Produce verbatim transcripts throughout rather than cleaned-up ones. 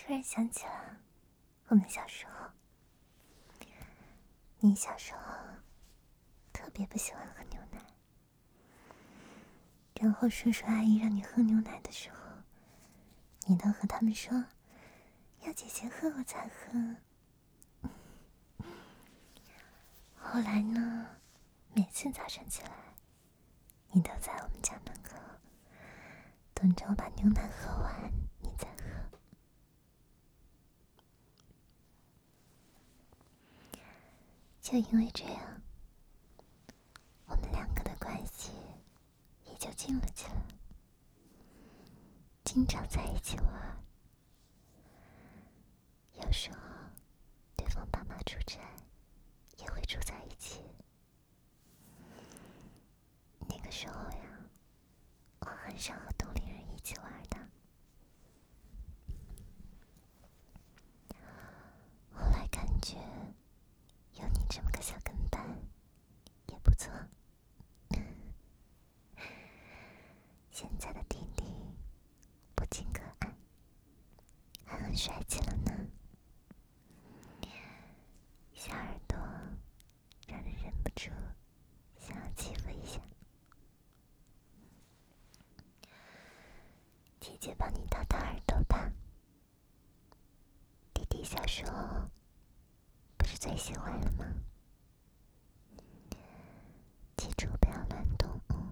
突然想起了我们小时候，你小时候特别不喜欢喝牛奶，然后叔叔阿姨让你喝牛奶的时候，你都和他们说要姐姐喝我才喝。后来呢，每次早上起来，你都在我们家门口等着我把牛奶喝完，你再喝。就因为这样，我们两个的关系也就近了起来，经常在一起玩。有时候对方爸妈出差也会住在一起。那个时候呀，我很少和同龄人一起玩的。后来感觉有你这么个小跟班也不错。现在的弟弟不仅可爱，还很帅气了呢。小耳朵让人忍不住想要欺负一下。姐姐帮你掏掏耳朵吧。弟弟小时候不是最喜欢了吗？记住不要乱动哦。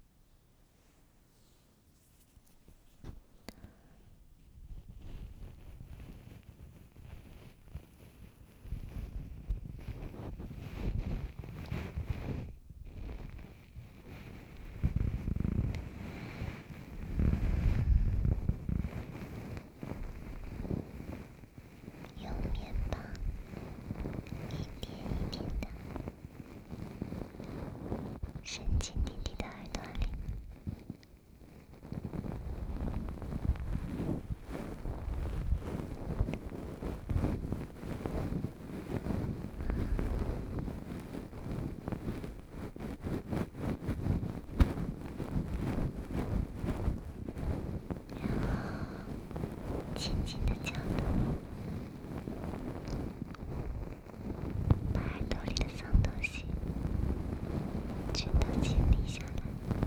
有面包一点一点的伸进弟弟的耳朵里。轻轻的角度，把耳朵里的脏东西全都清理下来。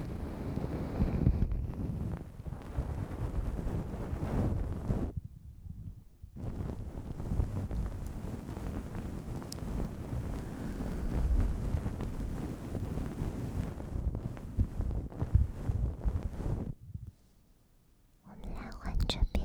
我们来换这边。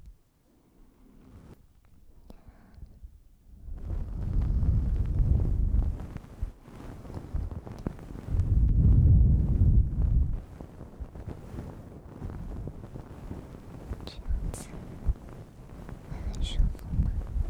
这样子会很舒服吗？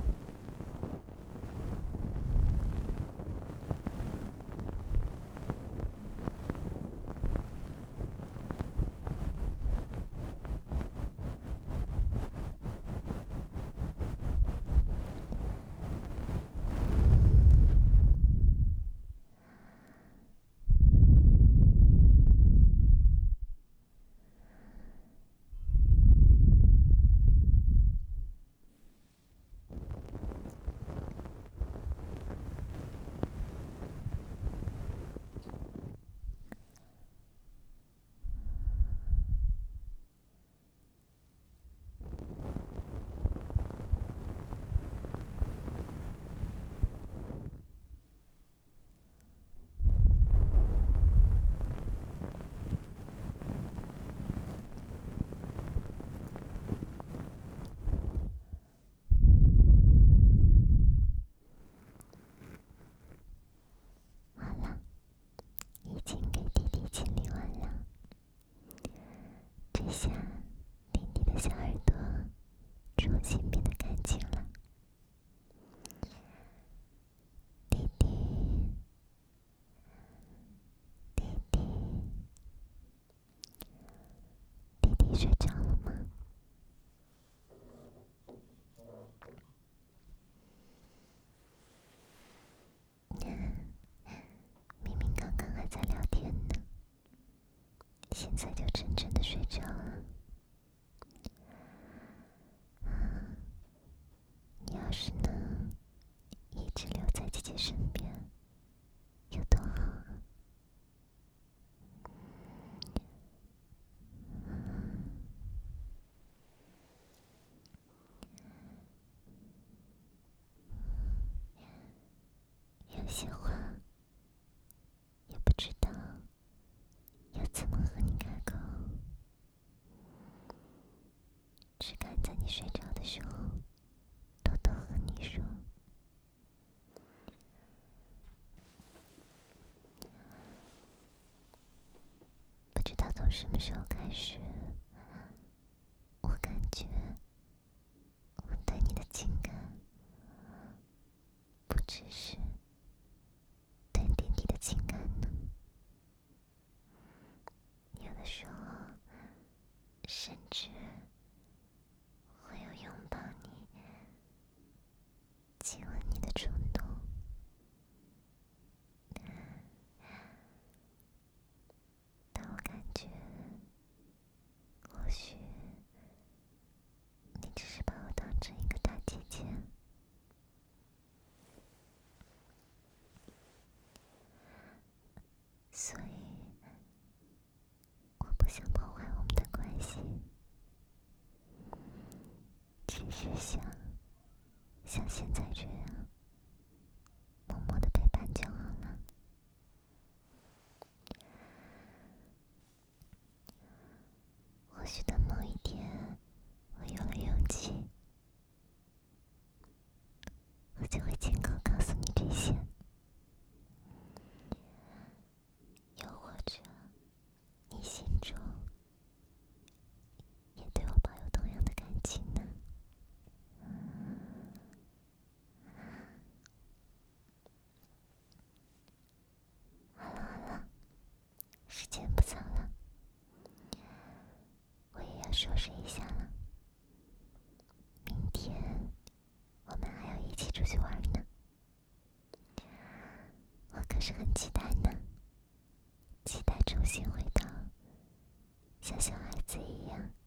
好了，已经给弟弟清理完了。这下弟弟的小耳朵重新变得干净了。弟弟，弟弟，弟弟睡着了吗？明明刚刚还在聊天呢，现在就真正的睡着了。 时呢，一直留在姐姐身边，有多好啊！有些话也不知道要怎么和你开口，只敢在你睡着的时候偷偷和你说。不知道从什么时候开始，我感觉我对你的情感不只是对弟弟的情感呢，有的时候甚至会有拥抱你、亲吻你的冲动。但我感觉，或许你只是把我当成一个大姐姐，所以我不想破坏我们的关系，只是想像现在这样默默的陪伴就好了。或许等某一天我有了勇气，我就会亲口告诉你这些。又或者你心中也对我抱有同样的感情呢？好了好了，时间不早了，我也要收拾一下了。明天我们还要一起出去玩呢，我可是很期待呢，期待重新回到像小孩子一样